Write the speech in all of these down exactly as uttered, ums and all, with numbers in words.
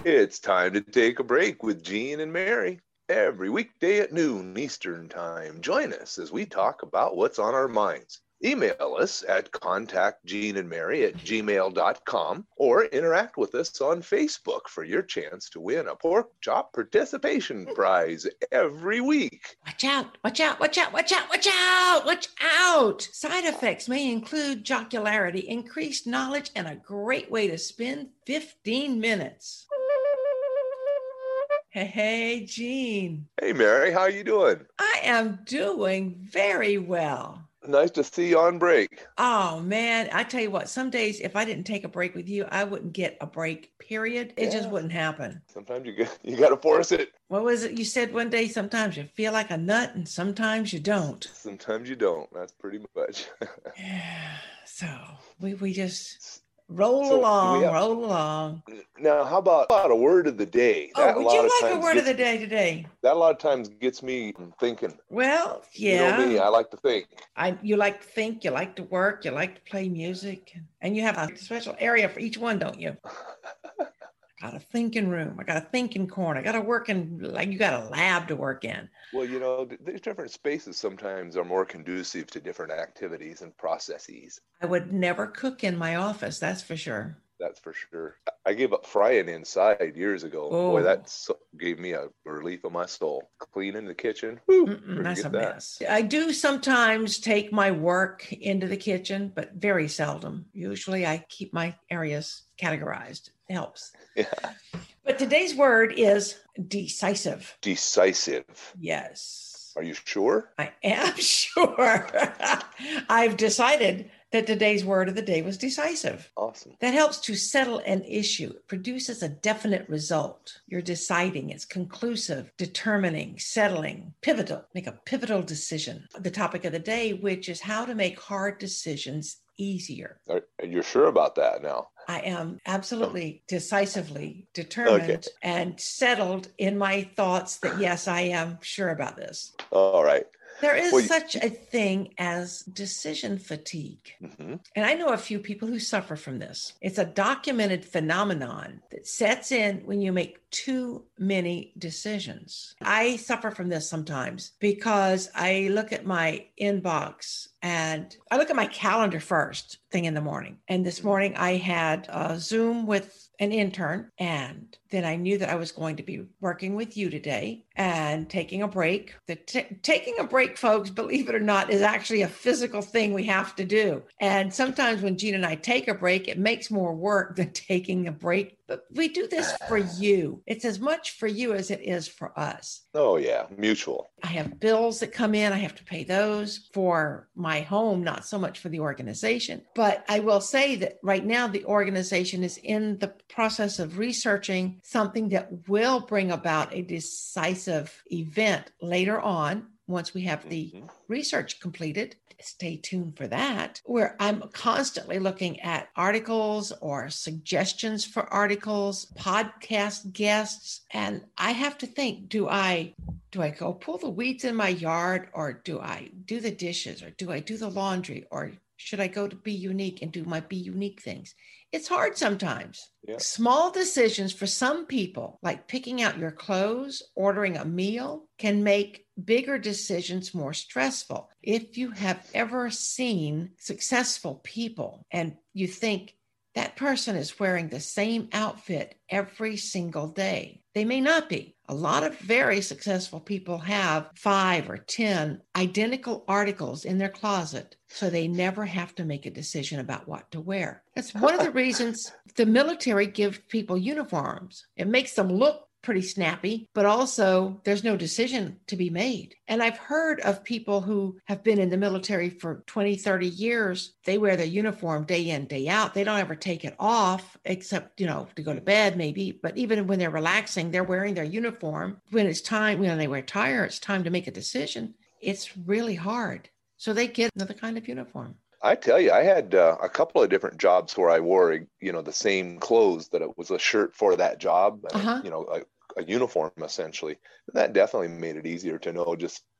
It's time to take a break with Gene and Mary. Every weekday at noon Eastern Time. Join us as we talk about what's on our minds. Email us at contactgeneandmary at gmail dot com or interact with us on Facebook for your chance to win a pork chop participation prize every week. Watch out, watch out, watch out, watch out, watch out, watch out. Side effects may include jocularity, increased knowledge, and a great way to spend fifteen minutes. Hey, hey, Gene. Hey, Mary, how you doing? I am doing very well. Nice to see you on break. Oh, man. I tell you what, some days if I didn't take a break with you, I wouldn't get a break, period. It yeah. just wouldn't happen. Sometimes you got, you got to force it. What was it you said one day? Sometimes you feel like a nut and sometimes you don't. Sometimes you don't. That's pretty much. Yeah. So we, we just... Roll so along, have, roll along. Now, how about, how about a word of the day? Oh, that would you like a word gets, of the day today? That a lot of times gets me thinking. Well, yeah. You know me, I like to think. I You like to think, you like to work, you like to play music. And you have a special area for each one, don't you? I got a thinking room. I got a thinking corner. I got to work in, like you got a lab to work in. Well, you know, these different spaces sometimes are more conducive to different activities and processes. I would never cook in my office, that's for sure. That's for sure. I gave up frying inside years ago. Oh. Boy, that so, gave me a relief of my soul. Cleaning the kitchen. Whew, that's a that. mess. I do sometimes take my work into the kitchen, but very seldom. Usually I keep my areas categorized. It helps. Yeah. But today's word is decisive. Decisive. Yes. Are you sure? I am sure. I've decided that today's word of the day was decisive. Awesome. That helps to settle an issue. It produces a definite result. You're deciding. It's conclusive, determining, settling, pivotal. Make a pivotal decision. The topic of the day, which is how to make hard decisions easier. Are, you're sure about that now? I am absolutely decisively determined okay. and settled in my thoughts that, yes, I am sure about this. All right. There is well, such a thing as decision fatigue. Mm-hmm. And I know a few people who suffer from this. It's a documented phenomenon that sets in when you make too many decisions. I suffer from this sometimes because I look at my inbox and I look at my calendar first thing in the morning. And this morning I had a Zoom with an intern, and then I knew that I was going to be working with you today and taking a break. The t- taking a break, folks, believe it or not, is actually a physical thing we have to do. And sometimes when Gene and I take a break, it makes more work than taking a break. But we do this for you. It's as much for you as it is for us. Oh, yeah. Mutual. I have bills that come in. I have to pay those for my home, not so much for the organization. But I will say that right now, the organization is in the process of researching something that will bring about a decisive event later on. Once we have the mm-hmm. research completed, stay tuned for that, where I'm constantly looking at articles or suggestions for articles, podcast guests. And I have to think, do I, do I go pull the weeds in my yard, or do I do the dishes, or do I do the laundry, or should I go to Be Unique and do my Be Unique things? It's hard sometimes. Yeah. Small decisions for some people, like picking out your clothes, ordering a meal, can make bigger decisions more stressful. If you have ever seen successful people and you think that person is wearing the same outfit every single day, they may not be. A lot of very successful people have five or ten identical articles in their closet, so they never have to make a decision about what to wear. That's one of the reasons the military gives people uniforms. It makes them look pretty snappy, but also there's no decision to be made. And I've heard of people who have been in the military for twenty, thirty years. They wear their uniform day in, day out. They don't ever take it off except, you know, to go to bed maybe. But even when they're relaxing, they're wearing their uniform. When it's time, when they retire, it's time to make a decision. It's really hard. So they get another kind of uniform. I tell you, I had uh, a couple of different jobs where I wore, you know, the same clothes, that it was a shirt for that job, and, uh-huh. you know, a, a uniform essentially. That definitely made it easier to know just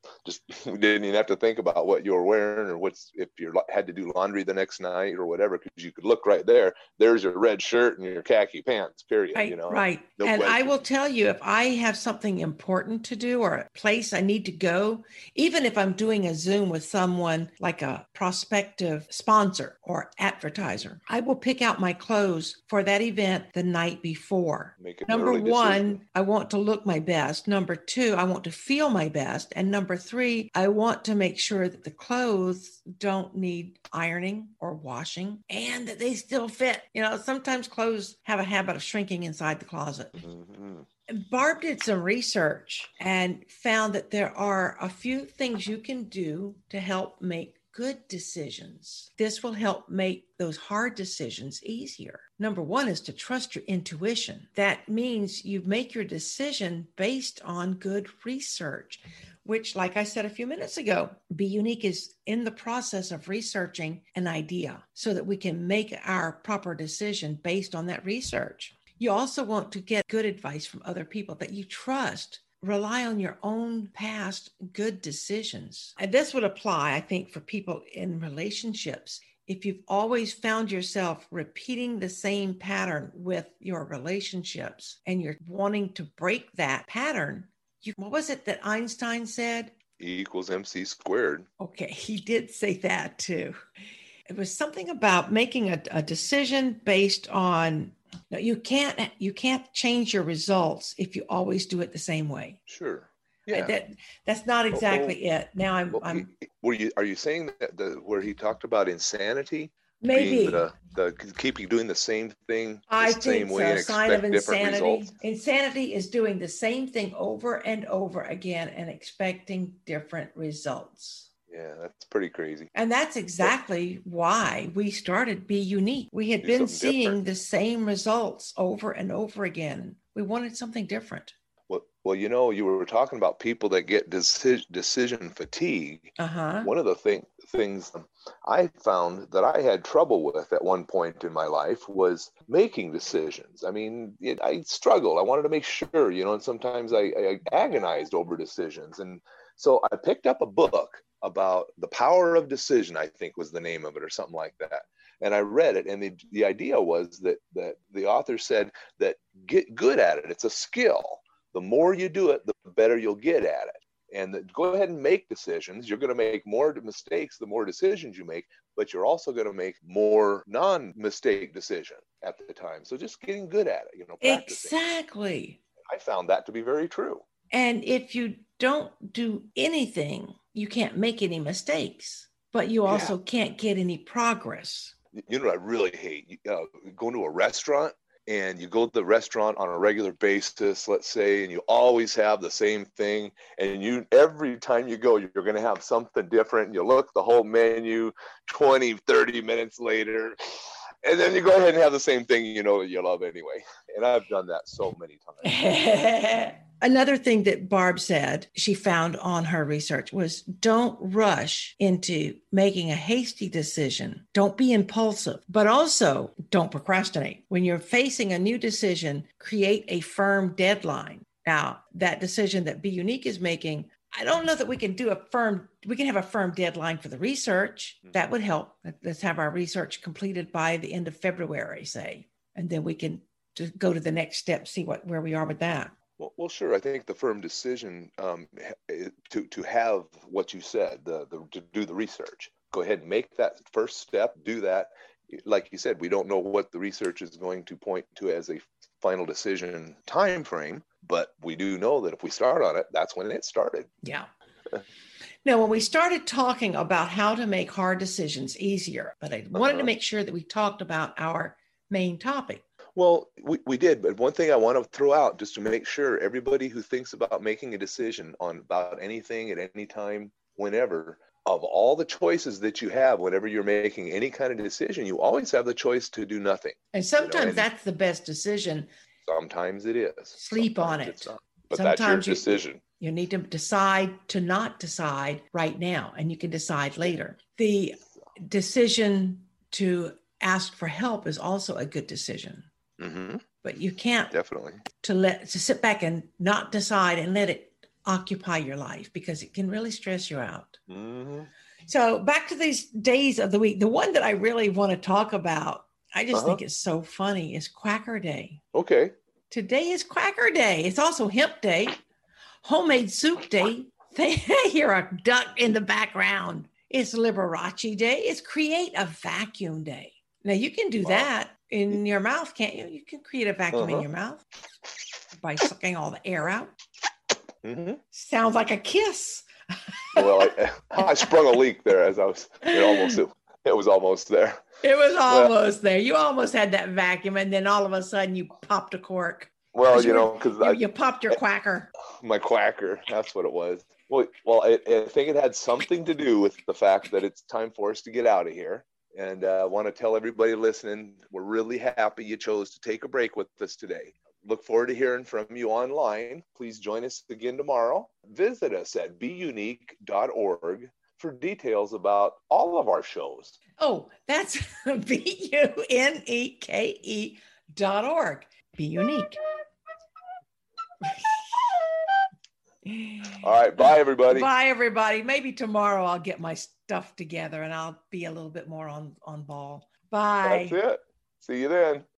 just didn't even have to think about what you were wearing or what's, if you had to do laundry the next night or whatever, because you could look right there. There's your red shirt and your khaki pants, period. Right, you know, right. no And question. I will tell you, if I have something important to do or a place I need to go, even if I'm doing a Zoom with someone like a prospective sponsor or advertiser, I will pick out my clothes for that event the night before. Make an Number early one, decision. I want to look my best. Number two, I want to feel my best. And number three, I want to make sure that the clothes don't need ironing or washing and that they still fit. You know, sometimes clothes have a habit of shrinking inside the closet. Mm-hmm. Barb did some research and found that there are a few things you can do to help make good decisions. This will help make those hard decisions easier. Number one is to trust your intuition. That means you make your decision based on good research, which, like I said a few minutes ago, Be Unique is in the process of researching an idea so that we can make our proper decision based on that research. You also want to get good advice from other people that you trust. Rely on your own past good decisions. And this would apply, I think, for people in relationships. If you've always found yourself repeating the same pattern with your relationships and you're wanting to break that pattern, you, what was it that Einstein said? E equals M C squared. Okay, he did say that too. It was something about making a, a decision based on, no, you can't you can't change your results if you always do it the same way. Sure. Yeah. That that's not exactly well, it. Now I'm well, I'm he, were you are you saying that the where he talked about insanity? Maybe the, the keeping doing the same thing the I same think way so. and Sign expect of different insanity. results? Insanity is doing the same thing over and over again and expecting different results. Yeah, that's pretty crazy. And that's exactly but, why we started Be Unique. We had been seeing different. the same results over and over again. We wanted something different. Well, well, you know, you were talking about people that get decision, decision fatigue. Uh-huh. One of the thing, things I found that I had trouble with at one point in my life was making decisions. I mean, it, I struggled. I wanted to make sure, you know, and sometimes I, I agonized over decisions. And so I picked up a book about the power of decision, I think was the name of it, or something like that. And I read it, and the, the idea was that that the author said that get good at it. It's a skill. The more you do it, the better you'll get at it. And that, go ahead and make decisions. You're going to make more mistakes the more decisions you make, but you're also going to make more non-mistake decisions at the time. So just getting good at it, you know, practicing. Exactly. I found that to be very true. And if you don't do anything, you can't make any mistakes, but you also yeah. can't get any progress. You know what I really hate? Uh, going to a restaurant and you go to the restaurant on a regular basis, let's say, and you always have the same thing. And you, every time you go, you're going to have something different. And you look the whole menu twenty, thirty minutes later, and then you go ahead and have the same thing you know that you love anyway. And I've done that so many times. Another thing that Barb said she found on her research was don't rush into making a hasty decision. Don't be impulsive, but also don't procrastinate. When you're facing a new decision, create a firm deadline. Now, that decision that Be Unique is making, I don't know that we can do a firm, we can have a firm deadline for the research. That would help. Let's have our research completed by the end of February, say, and then we can just go to the next step, see what where we are with that. Well, well, sure. I think the firm decision um, to to have what you said, the, the to do the research. Go ahead and make that first step. Do that. Like you said, we don't know what the research is going to point to as a final decision time frame, but we do know that if we start on it, that's when it started. Yeah. Now, when we started talking about how to make hard decisions easier, but I wanted uh-huh. to make sure that we talked about our main topic. Well, we, we did, but one thing I want to throw out just to make sure everybody who thinks about making a decision on about anything at any time, whenever, of all the choices that you have, whenever you're making any kind of decision, you always have the choice to do nothing. And sometimes you know? and that's the best decision. Sometimes it is. Sleep sometimes on it. It's not. But sometimes that's your decision. You, you need to decide to not decide right now, and you can decide later. The decision to ask for help is also a good decision. Mm-hmm. But you can't definitely to let to sit back and not decide and let it occupy your life because it can really stress you out. Mm-hmm. So back to these days of the week, the one that I really want to talk about, I just Uh-huh. think it's so funny, is Quacker Day. Okay. Today is Quacker Day. It's also Hemp Day, Homemade Soup Day. They hear a duck in the background. It's Liberace Day. It's Create a Vacuum Day. Now you can do Wow. that in your mouth, can't you? You can create a vacuum Uh-huh. in your mouth by sucking all the air out. Mm-hmm. Sounds like a kiss. Well, I, I sprung a leak there as I was, it almost, it, it was almost there. It was Well- almost there. You almost had that vacuum, and then all of a sudden you popped a cork. Well, 'Cause you were- know, because you, you popped your quacker. my quacker, that's what it was. Well, well, I, I think it had something to do with the fact that it's time for us to get out of here. And I uh, want to tell everybody listening, we're really happy you chose to take a break with us today. Look forward to hearing from you online. Please join us again tomorrow. Visit us at be unique dot org for details about all of our shows. Oh, that's B U N E K E dot org. Be unique. All right. Bye, everybody. Bye, everybody. Maybe tomorrow I'll get my stuff together and I'll be a little bit more on, on ball. Bye. That's it. See you then.